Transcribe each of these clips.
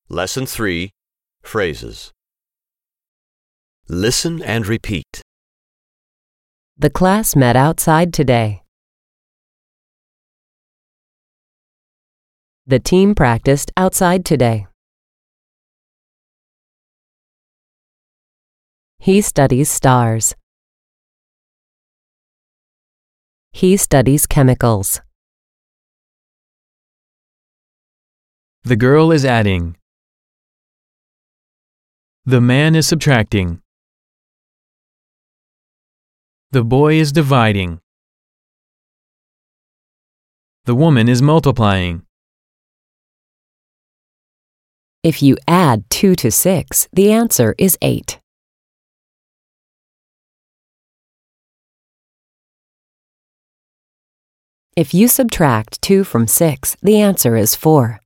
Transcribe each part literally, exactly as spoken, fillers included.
Lesson three, Phrases. Listen and repeat. The class met outside today. The team practiced outside today. He studies stars. He studies chemicals. The girl is adding. The man is subtracting. The boy is dividing. The woman is multiplying. If you add two to six, the answer is eight. If you subtract two from six, the answer is four.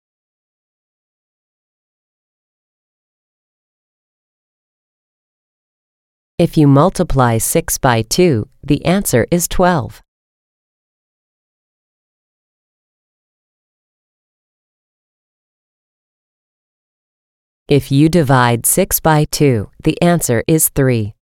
If you multiply six by two, the answer is twelve. If you divide six by two, the answer is three.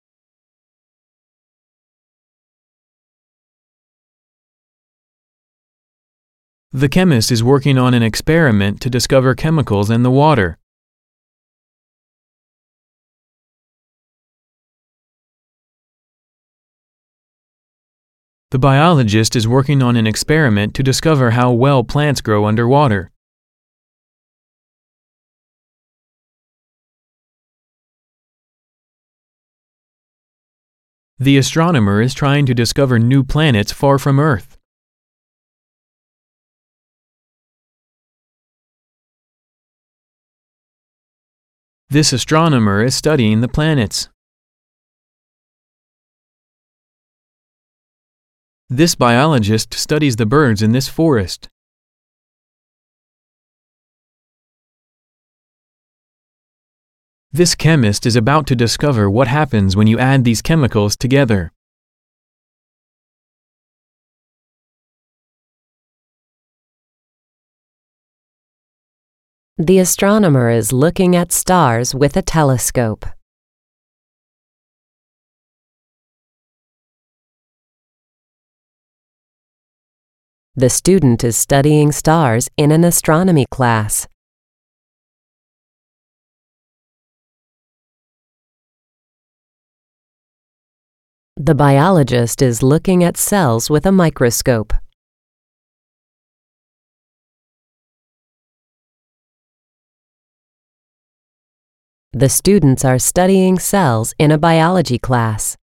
The chemist is working on an experiment to discover chemicals in the water. The biologist is working on an experiment to discover how well plants grow underwater. The astronomer is trying to discover new planets far from Earth. This astronomer is studying the planets. This biologist studies the birds in this forest. This chemist is about to discover what happens when you add these chemicals together. The astronomer is looking at stars with a telescope. The student is studying stars in an astronomy class. The biologist is looking at cells with a microscope. The students are studying cells in a biology class.